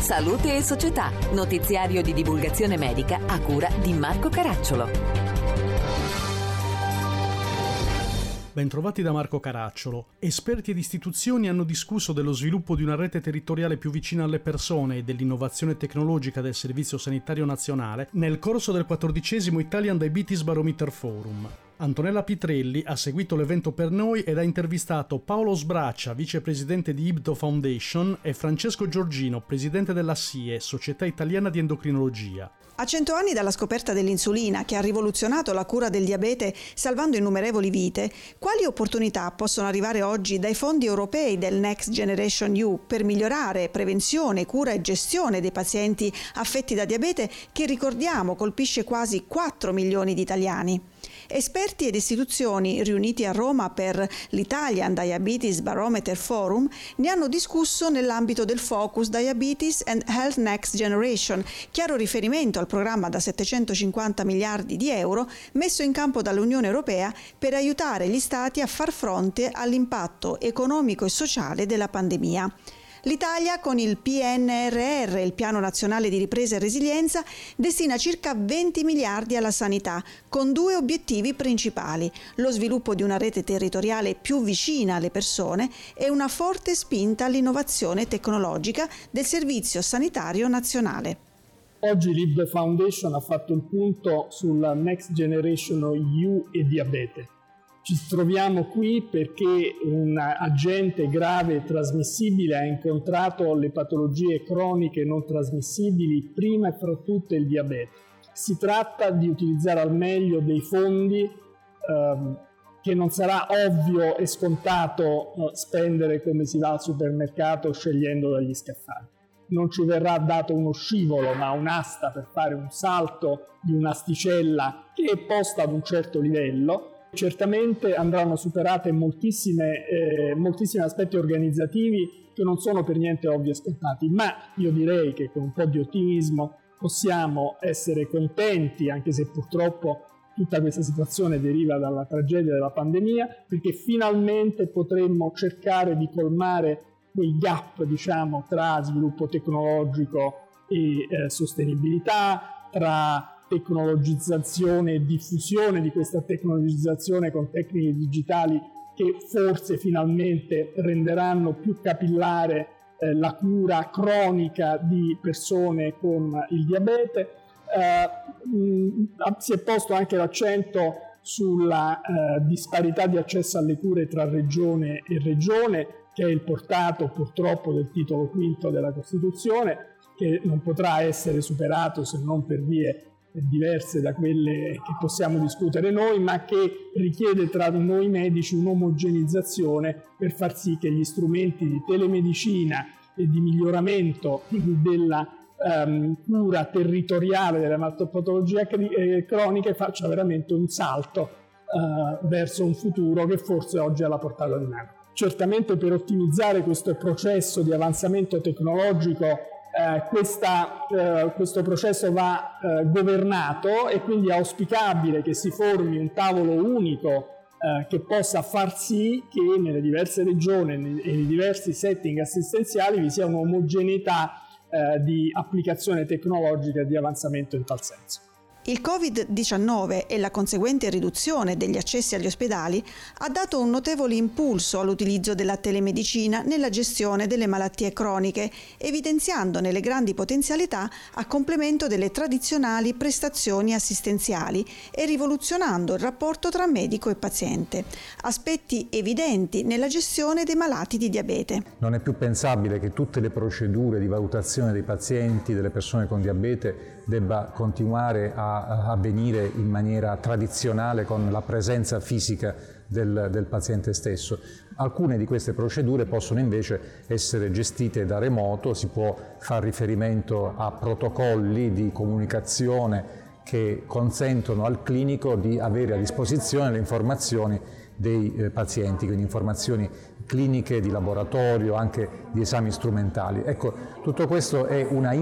Salute e Società, notiziario di divulgazione medica a cura di Marco Caracciolo. Bentrovati da Marco Caracciolo. Esperti ed istituzioni hanno discusso dello sviluppo di una rete territoriale più vicina alle persone e dell'innovazione tecnologica del Servizio Sanitario Nazionale nel corso del 14° Italian Diabetes Barometer Forum. Antonella Pitrelli ha seguito l'evento per noi ed ha intervistato Paolo Sbraccia, vicepresidente di IBDO Foundation, e Francesco Giorgino, presidente della SIE, Società Italiana di Endocrinologia. A 100 anni dalla scoperta dell'insulina, che ha rivoluzionato la cura del diabete salvando innumerevoli vite, quali opportunità possono arrivare oggi dai fondi europei del Next Generation EU per migliorare prevenzione, cura e gestione dei pazienti affetti da diabete che, ricordiamo, colpisce quasi 4 milioni di italiani? Esperti ed istituzioni riuniti a Roma per l'Italian Diabetes Barometer Forum ne hanno discusso nell'ambito del Focus Diabetes and Health Next Generation, chiaro riferimento al programma da 750 miliardi di euro messo in campo dall'Unione Europea per aiutare gli Stati a far fronte all'impatto economico e sociale della pandemia. L'Italia, con il PNRR, il Piano Nazionale di Ripresa e Resilienza, destina circa 20 miliardi alla sanità, con 2 obiettivi principali: lo sviluppo di una rete territoriale più vicina alle persone e una forte spinta all'innovazione tecnologica del Servizio Sanitario Nazionale. Oggi l'IBDO Foundation ha fatto il punto sulla Next Generation EU e diabete. Ci troviamo qui perché un agente grave e trasmissibile ha incontrato le patologie croniche non trasmissibili, prima e fra tutte il diabete. Si tratta di utilizzare al meglio dei fondi che non sarà ovvio e scontato spendere come si va al supermercato scegliendo dagli scaffali. Non ci verrà dato uno scivolo, ma un'asta per fare un salto di un'asticella che è posta ad un certo livello. Certamente andranno superate moltissimi aspetti organizzativi che non sono per niente ovvi e scontati, ma io direi che con un po' di ottimismo possiamo essere contenti, anche se purtroppo tutta questa situazione deriva dalla tragedia della pandemia, perché finalmente potremmo cercare di colmare quei gap, tra sviluppo tecnologico e sostenibilità, tra tecnologizzazione e diffusione di questa tecnologizzazione con tecniche digitali che forse finalmente renderanno più capillare la cura cronica di persone con il diabete. Si è posto anche l'accento sulla disparità di accesso alle cure tra regione e regione, che è il portato purtroppo del titolo V della Costituzione, che non potrà essere superato se non per vie diverse da quelle che possiamo discutere noi, ma che richiede tra noi medici un'omogenizzazione per far sì che gli strumenti di telemedicina e di miglioramento della cura territoriale della patologia croniche faccia veramente un salto verso un futuro che forse oggi è alla portata di mano. Certamente per ottimizzare questo processo di avanzamento tecnologico questo processo va governato, e quindi è auspicabile che si formi un tavolo unico che possa far sì che nelle diverse regioni e nei diversi setting assistenziali vi sia un'omogeneità di applicazione tecnologica e di avanzamento in tal senso. Il Covid-19 e la conseguente riduzione degli accessi agli ospedali ha dato un notevole impulso all'utilizzo della telemedicina nella gestione delle malattie croniche, evidenziandone le grandi potenzialità a complemento delle tradizionali prestazioni assistenziali e rivoluzionando il rapporto tra medico e paziente. Aspetti evidenti nella gestione dei malati di diabete. Non è più pensabile che tutte le procedure di valutazione dei pazienti, delle persone con diabete, debba continuare a avvenire in maniera tradizionale con la presenza fisica del paziente stesso. Alcune di queste procedure possono invece essere gestite da remoto, si può far riferimento a protocolli di comunicazione che consentono al clinico di avere a disposizione le informazioni dei pazienti, quindi informazioni cliniche, di laboratorio, anche di esami strumentali. Ecco, tutto questo è una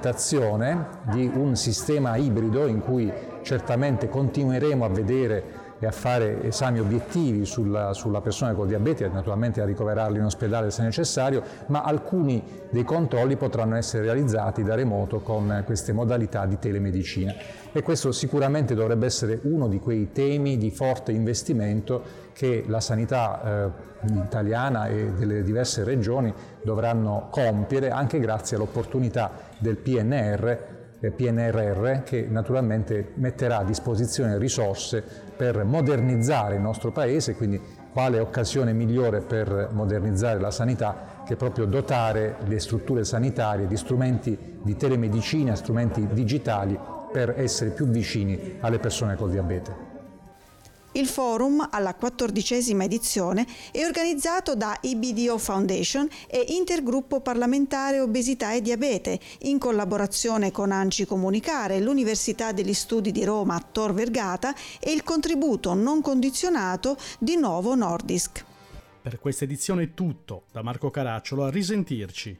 implementazione di un sistema ibrido in cui certamente continueremo a vedere e a fare esami obiettivi sulla persona con diabete e naturalmente a ricoverarli in ospedale se necessario, ma alcuni dei controlli potranno essere realizzati da remoto con queste modalità di telemedicina. E questo sicuramente dovrebbe essere uno di quei temi di forte investimento che la sanità italiana e delle diverse regioni dovranno compiere, anche grazie all'opportunità del PNRR, che naturalmente metterà a disposizione risorse per modernizzare il nostro Paese, quindi quale occasione migliore per modernizzare la sanità che proprio dotare le strutture sanitarie di strumenti di telemedicina, strumenti digitali per essere più vicini alle persone col diabete. Il forum, alla 14ª edizione, è organizzato da IBDO Foundation e Intergruppo Parlamentare Obesità e Diabete, in collaborazione con ANCI Comunicare, l'Università degli Studi di Roma Tor Vergata e il contributo non condizionato di Novo Nordisk. Per questa edizione è tutto. Da Marco Caracciolo, a risentirci.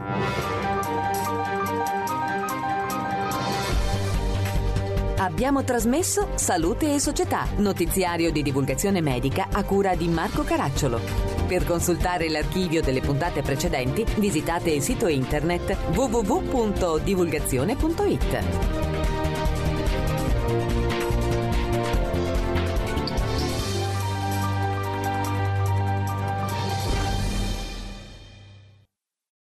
Abbiamo trasmesso Salute e Società, notiziario di divulgazione medica a cura di Marco Caracciolo. Per consultare l'archivio delle puntate precedenti, visitate il sito internet www.divulgazione.it.